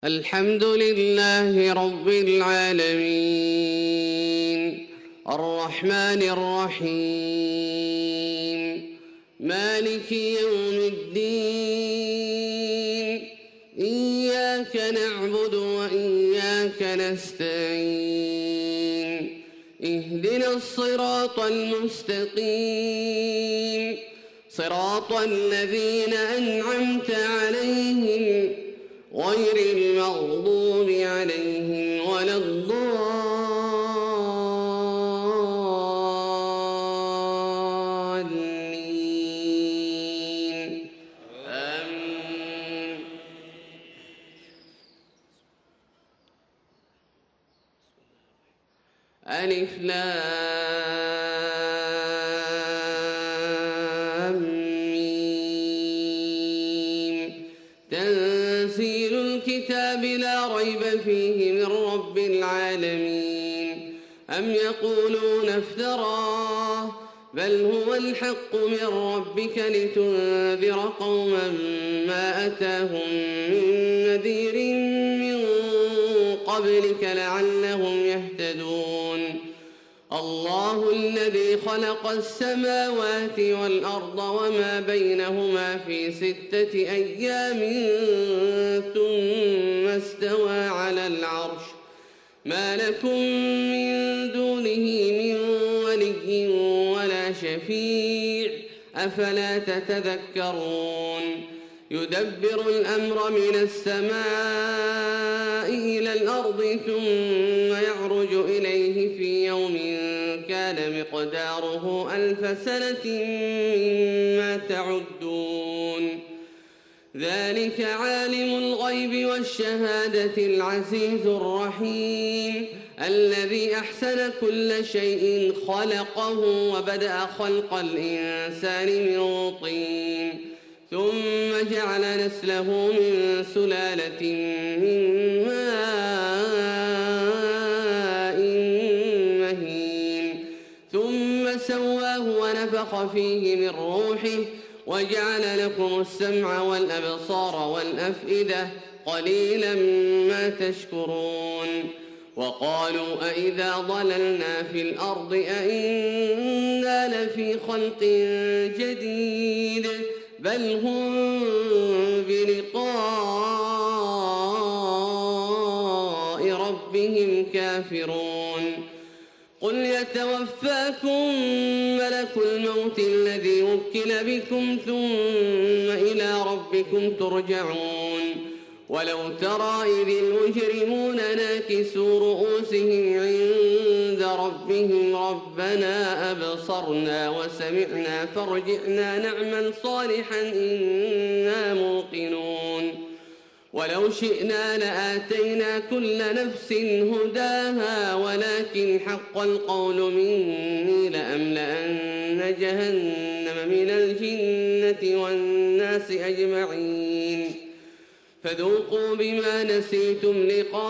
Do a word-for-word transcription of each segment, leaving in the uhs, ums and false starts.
الحمد لله رب العالمين الرحمن الرحيم مالك يوم الدين إياك نعبد وإياك نستعين اهدنا الصراط المستقيم صراط الذين أنعمت عليهم غير المغضوب عليهم ولا الضالين آمين. ألف لام ميم تنزيل الكتاب لا ريب فيه من رب العالمين أم يقولون افتراه بل هو الحق من ربك لتنذر قوما ما أتاهم من نذير من قبلك لعلهم يهتدون الله الذي خلق السماوات والأرض وما بينهما في ستة أيام ثم استوى على العرش ما لكم من دونه من ولي ولا شفيع أفلا تتذكرون يدبر الأمر من السماء إلى الأرض ثم يعرج إليه في يوم كان مقداره ألف سنة مما تعدون ذلك عالم الغيب والشهادة العزيز الرحيم الذي أحسن كل شيء خلقه وبدأ خلق الإنسان من طين ثم جعل نسله من سلالة من ماء مهين ثم سواه ونفخ فيه من روحه وجعل لكم السمع والأبصار والأفئدة قليلا ما تشكرون وقالوا أئذا ضللنا في الأرض أئنا لفي خلق جديد بل هم بلقاء ربهم كافرون قل يتوفاكم ملك الموت الذي وكل بكم ثم إلى ربكم ترجعون ولو ترى إذ المجرمون ناكسوا رؤوسهم عند ربهم ربنا أبصرنا وسمعنا فارجعنا نعمل صالحا إنا موقنون ولو شئنا لآتينا كل نفس هداها ولكن حق القول مني لأملأن جهنم من الجنة والناس أجمعين فذوقوا بما نسيتم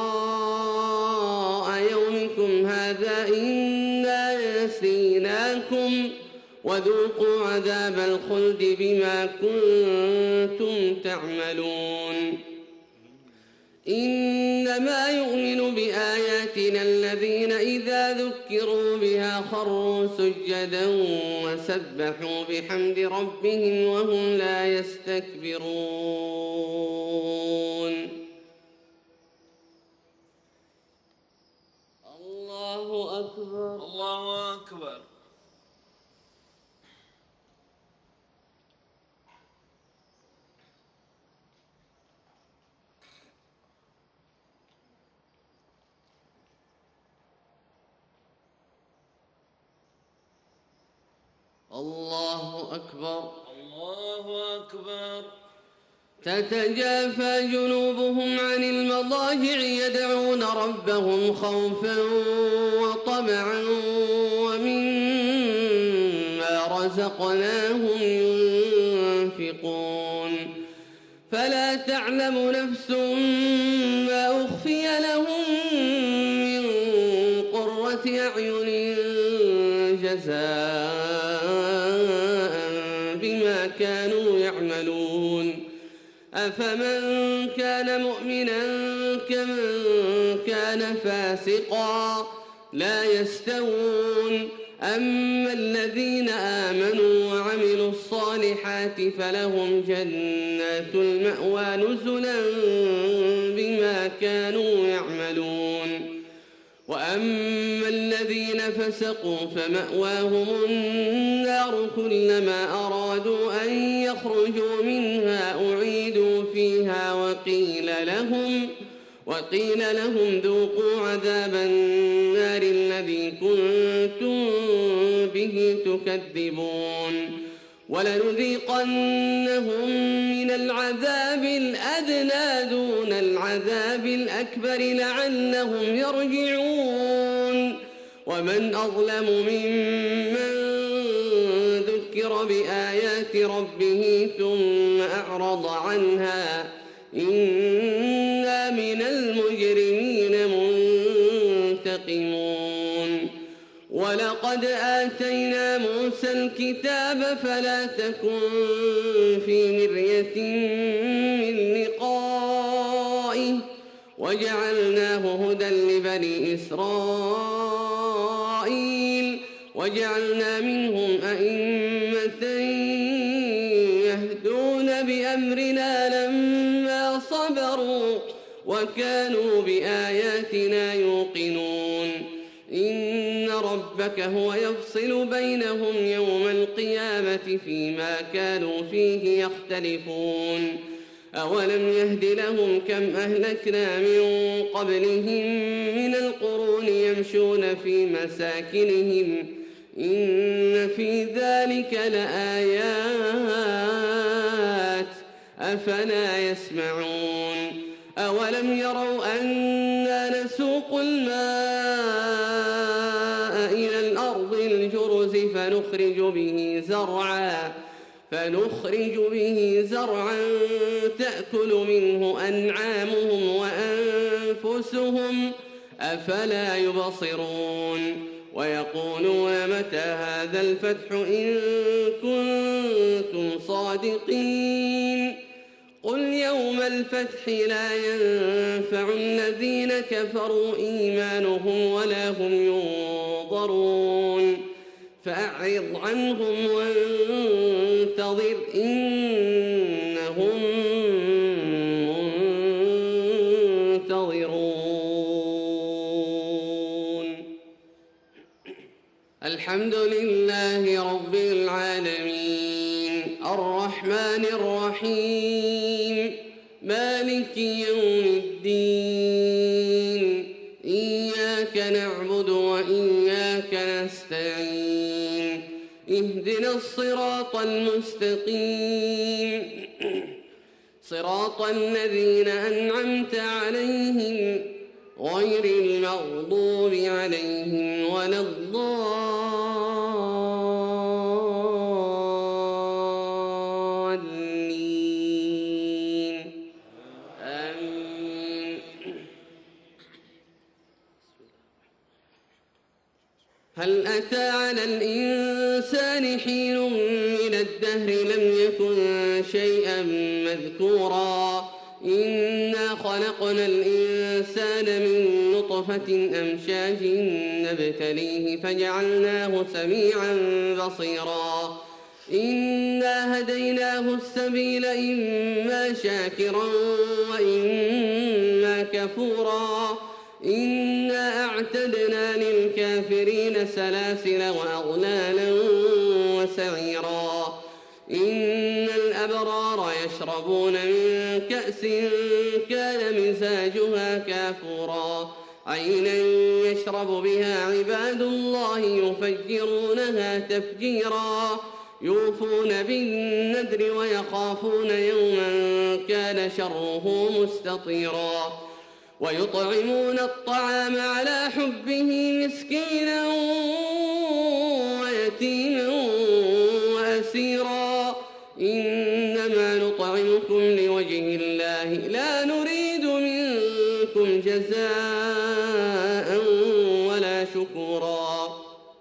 لقاء يومكم هذا إنا نسيناكم وذوقوا عذاب الخلد بما كنتم تعملون إنما يؤمن بآياتنا الذين إذا ذكروا بها خروا سجدا وسبحوا بحمد ربهم وهم لا يستكبرون الله أكبر الله أكبر الله أكبر الله أكبر تتجافى جنوبهم عن المضاجع يدعون ربهم خوفا وطمعا ومما رزقناهم ينفقون فلا تعلم نفس ما أخفي لهم من قرة أعين جزاء بما كانوا يعملون أفمن كان مؤمنا كمن كان فاسقا لا يستوون أما الذين آمنوا وعملوا الصالحات فلهم جنات المأوى نزلا بما كانوا يعملون وأما الذين فسقوا فمأواهم النار كلما أرادوا أن يخرجوا منها أعيدوا فيها وقيل لهم وقيل لهم ذوقوا عذاب النار الذي كنتم به تكذبون ولنذيقنهم من العذاب الأدنى دون العذاب الأكبر لعلهم يرجعون ومن أظلم ممن ذكر بآيات ربه ثم أعرض عنها إنا من المجرمين منتقمون ولقد آتينا موسى الكتاب فلا تكن في مرية من لقائه وجعلناه هدى لبني إسرائيل وجعلنا منهم أئمة يهدون بأمرنا لما صبروا وكانوا بآياتنا يوقنون إن ربك هو يفصل بينهم يوم القيامة فيما كانوا فيه يختلفون أولم يهد لهم كم أهلكنا من قبلهم من القرون يمشون في مساكنهم إن في ذلك لآيات أفلا يسمعون أولم يروا أنا نسوق الماء إلى الأرض الجرز فنخرج به زرعا فنخرج به زرعا تأكل منه أنعامهم وأنفسهم أفلا يبصرون ويقولون متى هذا الفتح إن كنتم صادقين قل يوم الفتح لا ينفع الذين كفروا إيمانهم ولا هم ينظرون فأعرض عنهم وانتظر إنهم منتظرون الحمد لله رب العالمين الرحمن الرحيم مالك يوم الدين إياك نعبد وإياك نستعين اهدنا الصراط المستقيم صراط الذين أنعمت عليهم غير المغضوب عليهم ولا الضالين آمين. هل أتى على الإنسان حين من الدهر لم يكن شيئا مذكورا إنا خلقنا الإنسان من نطفة أمشاج نبتليه فجعلناه سميعا بصيرا إنا هديناه السبيل إما شاكرا وإما كفورا إنا أعتدنا للكافرين سلاسل وأغلالا وسعيرا إن الأبرار يشربون من كأس كان مزاجها كافورا عينا يشرب بها عباد الله يفجرونها تفجيرا يوفون بالنذر ويخافون يوما كان شره مستطيرا ويطعمون الطعام على حبه مسكينا ويتيما وأسيرا إنما نطعمكم لوجه الله لا نريد منكم جزاء ولا شكورا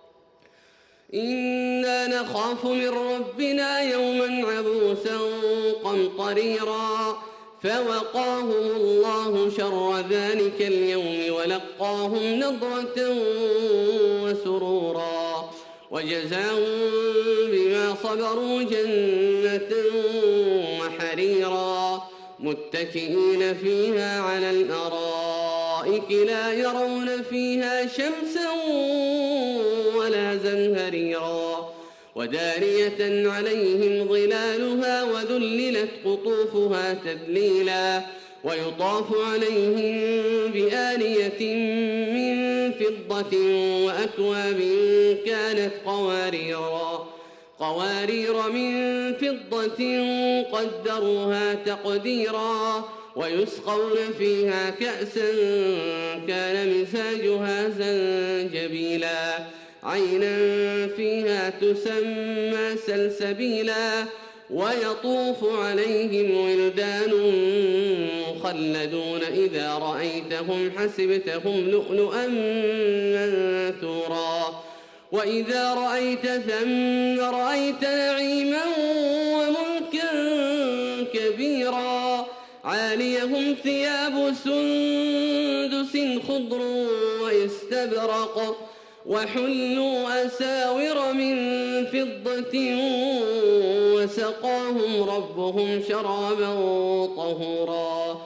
إنا نخاف من ربنا يوما عبوسا قمطريرا فوقاهم الله شر ذلك اليوم ولقاهم نضرة وسرورا وجزاهم بما صبروا جنة وحريرا متكئين فيها على الأرائك لا يرون فيها شمسا ولا زمهريرا ودانية عليهم ظلالها وذللت قطوفها تذليلا ويطاف عليهم بآنية من فضة وأكواب كانت قواريرا قوارير من فضة قدروها تقديرا ويسقون فيها كأسا كان مزاجها زنجبيلا عينا فيها تسمى سلسبيلا ويطوف عليهم ولدان مخلدون إذا رأيتهم حسبتهم لؤلؤا منثورا وإذا رأيت ثم رأيت نعيما وملكا كبيرا عاليهم ثياب سندس خضر واستبرق وحلوا أساور من فضة وسقاهم ربهم شرابا طهورا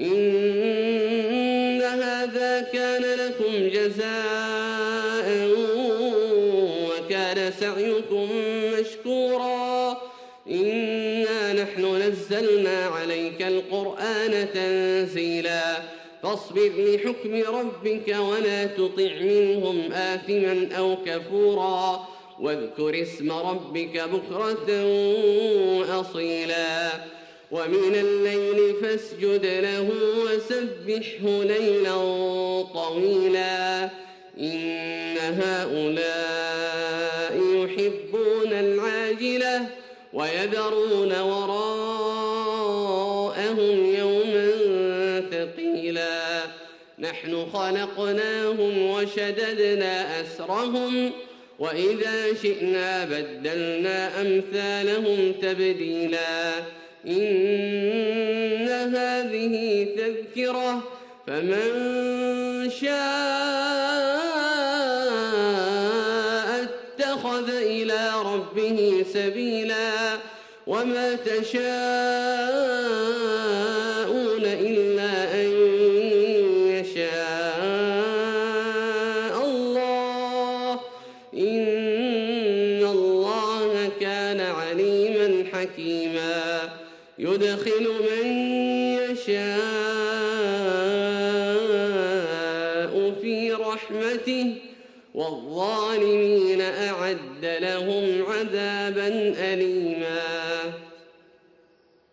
إن هذا كان لكم جزاء وكان سعيكم مشكورا إنا نحن نزلنا عليك القرآن تنزيلا فاصبر لحكم ربك ولا تطع منهم آثما أو كفورا واذكر اسم ربك بكرة وأصيلا ومن الليل فاسجد له وسبحه ليلا طويلا إن هؤلاء يحبون العاجلة ويذرون وراءهم يوما ثقيلا نحن خلقناهم وشددنا أسرهم وإذا شئنا بدلنا أمثالهم تبديلا إن هذه تذكرة فمن شاء اتخذ إلى ربه سبيلا وما تشاءون إلا أن يشاء الله إن الله كان عليما حكيما يدخل من يشاء في رحمته والظالمين أعد لهم عذابا أليما